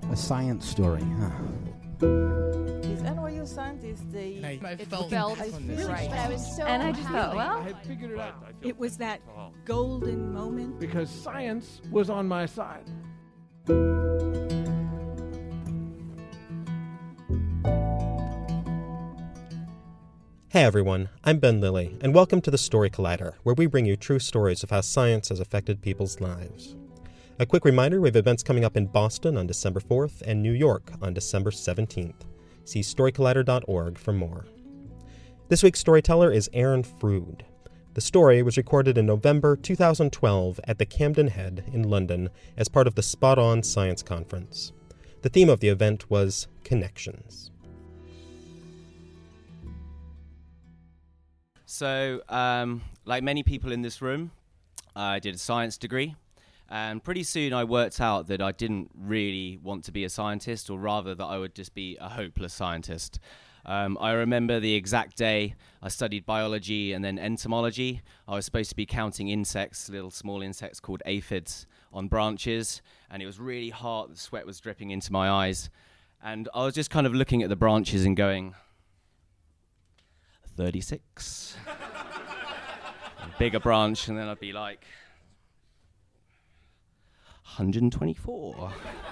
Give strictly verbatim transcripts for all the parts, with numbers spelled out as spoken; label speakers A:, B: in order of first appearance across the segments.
A: A science story, huh?
B: These N Y U scientists, they
C: I, I
B: it
C: felt,
B: felt
C: I
B: really
C: right.
D: But I was so
B: and I just thought,
D: happy.
B: well,
C: I had figured it out
E: It was that golden moment.
C: because science was on my side.
F: Hey everyone, I'm Ben Lilly, and welcome to the Story Collider, where we bring you true stories of how science has affected people's lives. A quick reminder, we have events coming up in Boston on December fourth and New York on December seventeenth. See story collider dot org for more. This week's storyteller is Aaron Frood. The story was recorded in November two thousand twelve at the Camden Head in London as part of the Spot On Science Conference. The theme of the event was connections.
G: So, um, like many people in this room, I did a science degree, and pretty soon I worked out that I didn't really want to be a scientist, or rather that I would just be a hopeless scientist. Um, I remember the exact day I studied biology and then entomology. I was supposed to be counting insects, little small insects called aphids, on branches, and it was really hot, the sweat was dripping into my eyes, and I was just kind of looking at the branches and going, thirty-six. Bigger branch, and then I'd be like, one hundred twenty-four.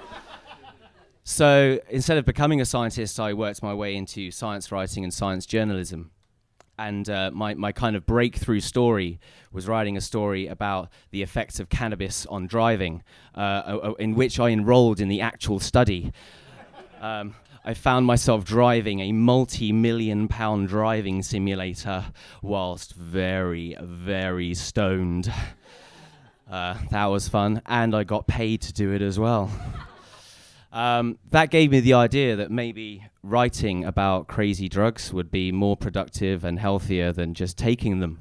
G: So instead of becoming a scientist, I worked my way into science writing and science journalism. And uh, my, my kind of breakthrough story was writing a story about the effects of cannabis on driving, uh, in which I enrolled in the actual study. Um, I found myself driving a multi-million pound driving simulator whilst very, very stoned. Uh, that was fun, and I got paid to do it as well. um, that gave me the idea that maybe writing about crazy drugs would be more productive and healthier than just taking them.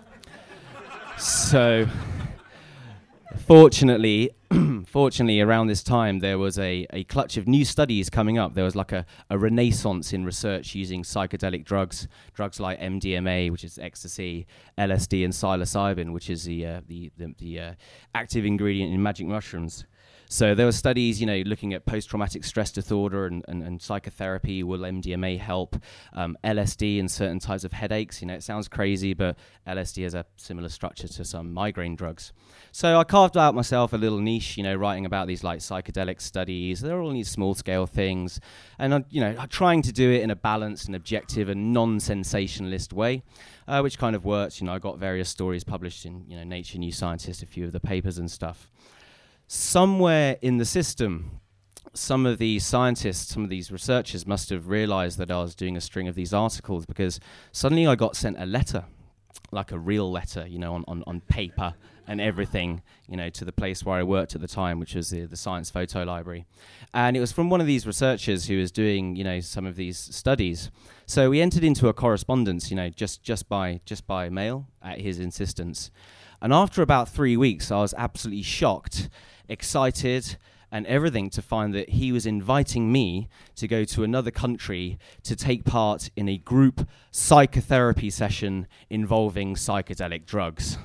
G: So, fortunately, Fortunately, around this time, there was a, a clutch of new studies coming up. There was like a, a renaissance in research using psychedelic drugs, drugs like M D M A, which is ecstasy, L S D, and psilocybin, which is the uh, the, the, the uh, active ingredient in magic mushrooms. So there were studies, you know, looking at post-traumatic stress disorder and, and, and psychotherapy. Will M D M A help? Um, L S D and certain types of headaches. You know, it sounds crazy, but L S D has a similar structure to some migraine drugs. So I carved out myself a little niche, you know, writing about these like psychedelic studies. They're all these small-scale things, and I'm, you know, trying to do it in a balanced and objective and non-sensationalist way, uh, which kind of works. You know, I got various stories published in, you know, Nature, New Scientist, a few of the papers and stuff. Somewhere in the system, some of these scientists, some of these researchers must have realized that I was doing a string of these articles, because suddenly I got sent a letter, like a real letter, you know, on, on, on paper and everything, you know, to the place where I worked at the time, which was the, the Science Photo Library. And it was from one of these researchers who was doing, you know, some of these studies. So we entered into a correspondence, you know, just, just by just by mail at his insistence. And after about three weeks, I was absolutely shocked, excited, and everything to find that he was inviting me to go to another country to take part in a group psychotherapy session involving psychedelic drugs.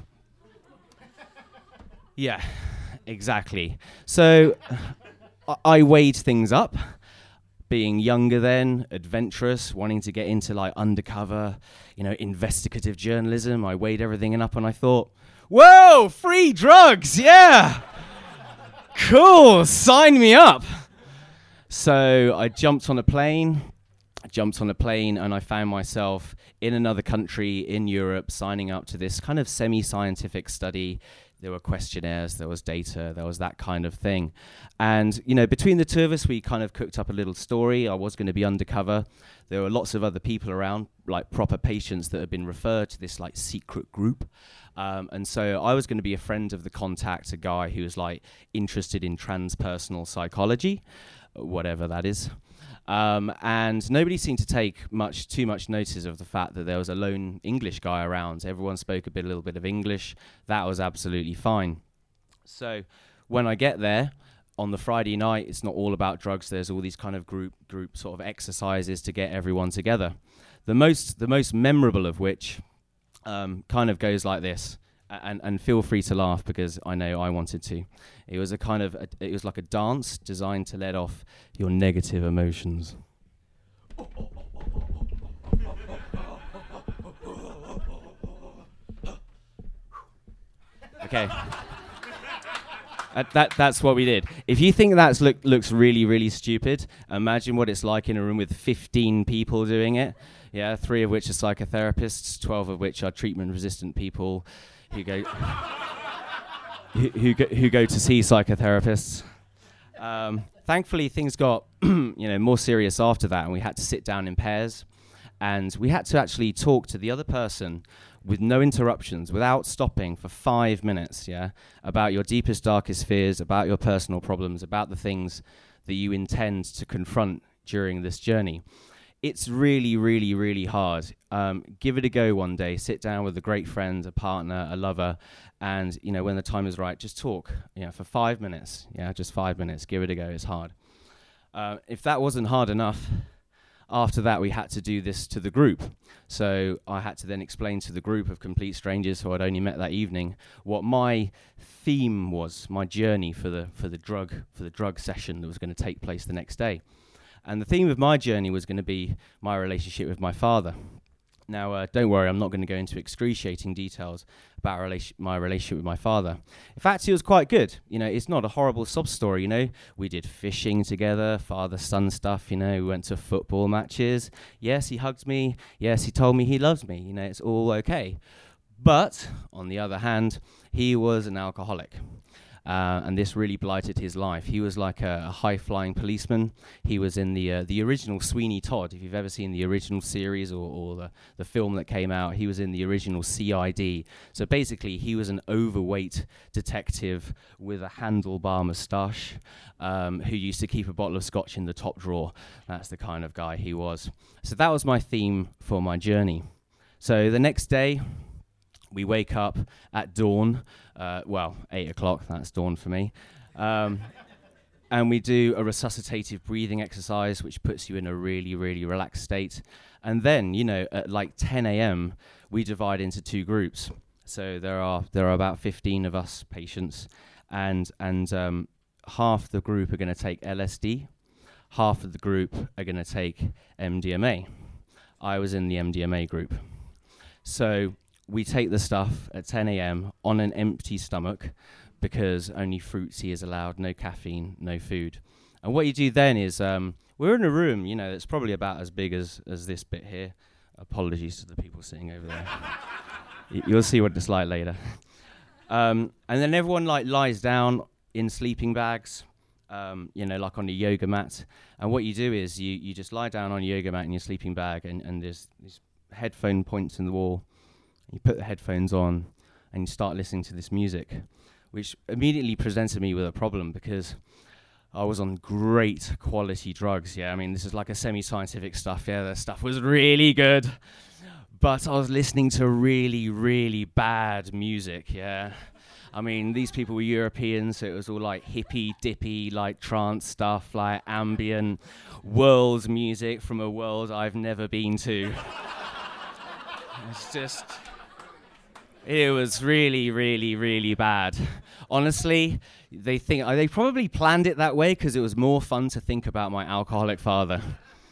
G: Yeah, exactly. So I, I weighed things up. Being younger then, adventurous, wanting to get into like undercover, you know, investigative journalism, I weighed everything up and I thought, whoa, free drugs, yeah! Cool, sign me up. So I jumped on a plane, I jumped on a plane and I found myself in another country in Europe signing up to this kind of semi-scientific study. There were questionnaires, there was data, there was that kind of thing. And, you know, between the two of us, we kind of cooked up a little story. I was going to be undercover. There were lots of other people around, like proper patients that had been referred to this, like, secret group. Um, and so I was going to be a friend of the contact, a guy who was, like, interested in transpersonal psychology, whatever that is. Um, and nobody seemed to take much, too much notice of the fact that there was a lone English guy around. Everyone spoke a bit, a little bit of English. That was absolutely fine. So when I get there on the Friday night, it's not all about drugs. There's all these kind of group, group sort of exercises to get everyone together. The most, the most memorable of which um, kind of goes like this. A- And and feel free to laugh because I know I wanted to. It was a kind of a, it was like a dance designed to let off your negative emotions. Okay. Uh, that that's what we did. If you think that look looks really really stupid, imagine what it's like in a room with fifteen people doing it. Yeah, three of which are psychotherapists, twelve of which are treatment-resistant people who go who, who go who go to see psychotherapists. Um, thankfully, things got you know more serious after that, and we had to sit down in pairs, and we had to actually talk to the other person with no interruptions, without stopping for five minutes, yeah, about your deepest, darkest fears, about your personal problems, about the things that you intend to confront during this journey. It's really, really, really hard. Um, give it a go one day. Sit down with a great friend, a partner, a lover, and, you know, when the time is right, just talk, you know, for five minutes. Yeah, just five minutes. Give it a go. It's hard. Uh, if that wasn't hard enough, after that, we had to do this to the group. So I had to then explain to the group of complete strangers who I'd only met that evening what my theme was, my journey for the for the drug for the drug session that was going to take place the next day. And the theme of my journey was going to be my relationship with my father. Now, uh, don't worry, I'm not going to go into excruciating details about relation- my relationship with my father. In fact, it was quite good. You know, it's not a horrible sob story, you know. We did fishing together, father-son stuff, you know. We went to football matches. Yes, he hugged me. Yes, he told me he loves me. You know, it's all okay. But, on the other hand, he was an alcoholic. Uh, and this really blighted his life. He was like a, a high-flying policeman. He was in the uh, the original Sweeney Todd. If you've ever seen the original series or, or the, the film that came out, he was in the original C I D. So basically, he was an overweight detective with a handlebar moustache um, who used to keep a bottle of scotch in the top drawer. That's the kind of guy he was. So that was my theme for my journey. So the next day, we wake up at dawn, uh, well, eight o'clock, that's dawn for me, um, and we do a resuscitative breathing exercise, which puts you in a really, really relaxed state. And then, you know, at like ten a.m., we divide into two groups. So there are there are about fifteen of us patients, and and um, half the group are going to take L S D, half of the group are going to take M D M A. I was in the M D M A group. So we take the stuff at ten a.m. on an empty stomach because only fruit tea is allowed, no caffeine, no food. And what you do then is, um, we're in a room, you know, that's probably about as big as, as this bit here. Apologies to the people sitting over there. y- you'll see what it's like later. Um, and then everyone like lies down in sleeping bags, um, you know, like on a yoga mat. And what you do is you, you just lie down on a yoga mat in your sleeping bag, and, and there's these headphone points in the wall. You put the headphones on and you start listening to this music, which immediately presented me with a problem because I was on great quality drugs. Yeah, I mean, this is like a semi-scientific stuff. Yeah, the stuff was really good, but I was listening to really, really bad music. Yeah, I mean, these people were Europeans, so it was all like hippy dippy, like trance stuff, like ambient world music from a world I've never been to. It's just... It was really, really, really bad. Honestly, they think uh, they probably planned it that way because it was more fun to think about my alcoholic father.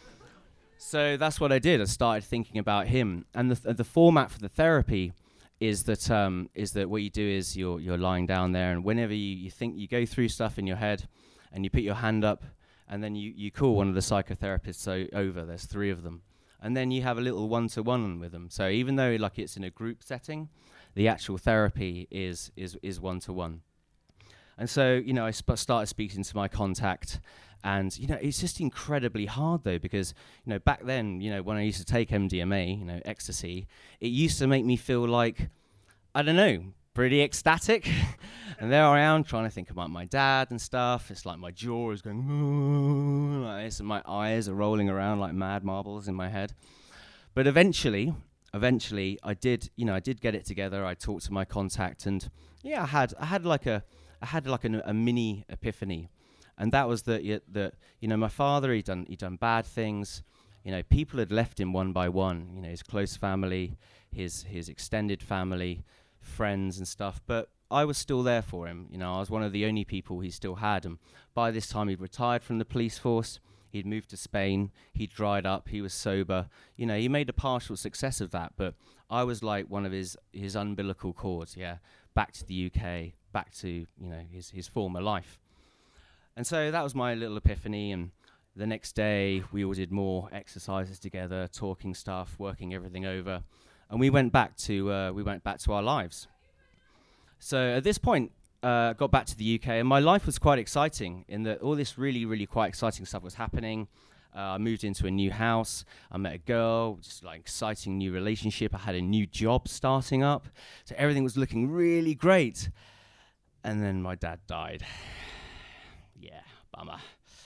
G: So that's what I did. I started thinking about him, and the th- the format for the therapy is that um, is that what you do is you're you're lying down there, and whenever you, you think you go through stuff in your head, and you put your hand up, and then you, you call one of the psychotherapists o- over. There's three of them, and then you have a little one-to-one with them. So even though like it's in a group setting, the actual therapy is is is one-to-one. And so, you know, I sp- started speaking to my contact, and, you know, it's just incredibly hard, though, because, you know, back then, you know, when I used to take M D M A, you know, ecstasy, it used to make me feel like, I don't know, pretty ecstatic. And there I am trying to think about my dad and stuff. It's like my jaw is going like this, and my eyes are rolling around like mad marbles in my head. But eventually... Eventually, I did, you know, I did get it together. I talked to my contact, and yeah, I had, I had like a, I had like an, a mini epiphany, and that was that, y- that, you know, my father, he done, he done bad things. You know, people had left him one by one. You know, his close family, his, his extended family, friends and stuff, but I was still there for him. You know, I was one of the only people he still had, and by this time he'd retired from the police force, he'd moved to Spain, he'd dried up, he was sober. You know, he made a partial success of that, but I was like one of his, his umbilical cords, yeah, back to the U K, back to, you know, his, his former life. And so that was my little epiphany, and the next day we all did more exercises together, talking stuff, working everything over, and we went back to uh, we went back to our lives. So at this point, I uh, got back to the U K, and my life was quite exciting in that all this really, really quite exciting stuff was happening. Uh, I moved into a new house. I met a girl, just like exciting new relationship. I had a new job starting up. So everything was looking really great. And then my dad died. Yeah, bummer.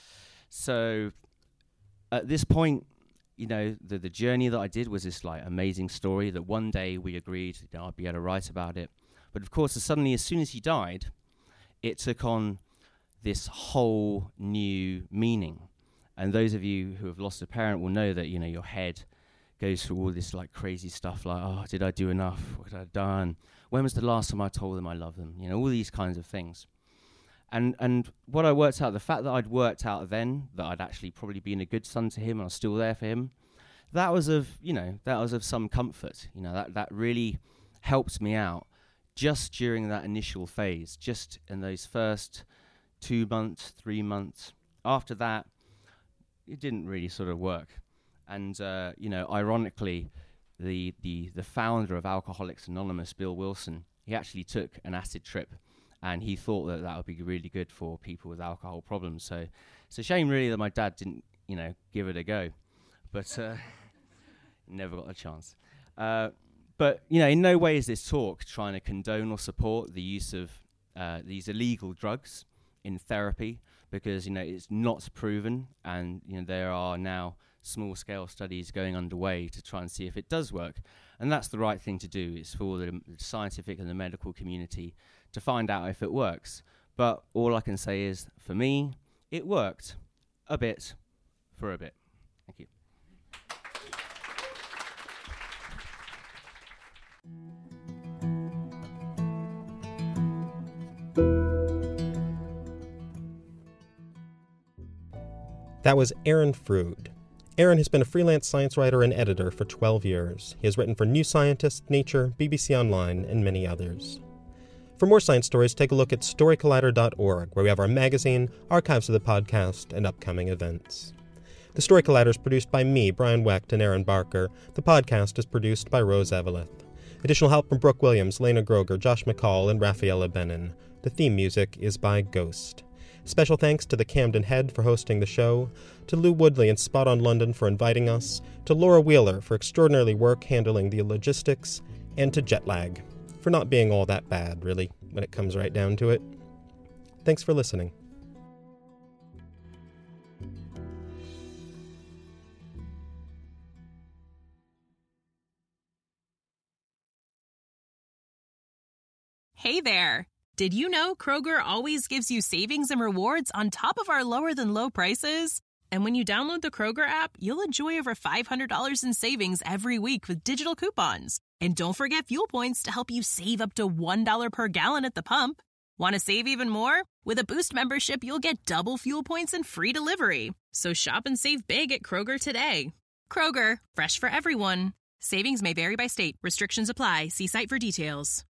G: So at this point, you know, the, the journey that I did was this like amazing story that one day we agreed, you know, I'd be able to write about it. But of course, suddenly, as soon as he died, it took on this whole new meaning. And those of you who have lost a parent will know that, you know, your head goes through all this like crazy stuff like, oh, did I do enough? What had I done? When was the last time I told them I love them? You know, all these kinds of things. And and what I worked out, the fact that I'd worked out then that I'd actually probably been a good son to him and I was still there for him, that was of, you know, that was of some comfort. You know, that, that really helped me out just during that initial phase, just in those first two months, three months. After that, it didn't really sort of work. And, uh, you know, ironically, the, the, the founder of Alcoholics Anonymous, Bill Wilson, he actually took an acid trip, and he thought that that would be really good for people with alcohol problems. So it's a shame, really, that my dad didn't, you know, give it a go. But uh, never got a chance. Uh, but, you know, in no way is this talk trying to condone or support the use of uh, these illegal drugs in therapy, because, you know, it's not proven, and, you know, there are now small-scale studies going underway to try and see if it does work. And that's the right thing to do. It's for the m- scientific and the medical community to find out if it works. But all I can say is, for me, it worked a bit for a bit. Thank you.
F: That was Aaron Frood. Aaron has been a freelance science writer and editor for twelve years. He has written for New Scientist, Nature, B B C Online, and many others. For more science stories, take a look at story collider dot org, where we have our magazine, archives of the podcast, and upcoming events. The Story Collider is produced by me, Brian Wecht, and Aaron Barker. The podcast is produced by Rose Eveleth. Additional help from Brooke Williams, Lena Groger, Josh McCall, and Rafaela Benin. The theme music is by Ghost. Special thanks to the Camden Head for hosting the show, to Lou Woodley and Spot on London for inviting us, to Laura Wheeler for extraordinary work handling the logistics, and to Jetlag for not being all that bad, really, when it comes right down to it. Thanks for listening.
A: Hey there! Did you know Kroger always gives you savings and rewards on top of our lower-than-low prices? And when you download the Kroger app, you'll enjoy over five hundred dollars in savings every week with digital coupons. And don't forget fuel points to help you save up to one dollar per gallon at the pump. Want to save even more? With a Boost membership, you'll get double fuel points and free delivery. So shop and save big at Kroger today. Kroger, fresh for everyone. Savings may vary by state. Restrictions apply. See site for details.